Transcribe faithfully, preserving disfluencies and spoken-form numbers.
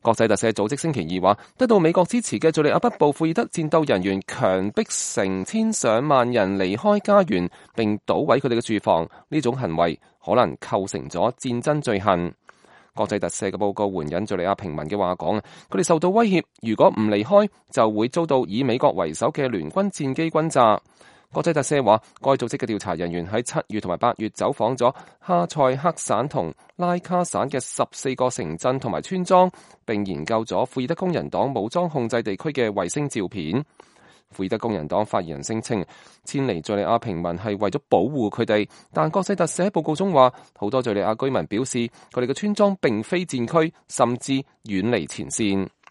國際特赦組織星期二話，得到美國支持嘅敘利亞北部庫爾德戰鬥人員強迫成千上萬人離開家園，並搗毀佢哋嘅住房，呢種行為可能構成咗戰爭罪行。國際特赦嘅報告援引敘利亞平民嘅話講，佢哋受到威脅，如果唔離開，就會遭到以美國為首嘅聯軍戰機轟炸。國際特赦話，該組織嘅調查人員喺七月同埋八月走訪咗哈塞克省同拉卡省嘅十四個城鎮同埋村莊，並研究咗庫爾德工人黨武裝控制地區嘅衛星照片。庫爾德工人黨發言人聲稱，遷離敘利亞平民係為咗保護佢哋，但國際特赦喺報告中話，好多敘利亞居民表示，佢哋嘅村莊並非戰區，甚至遠離前線。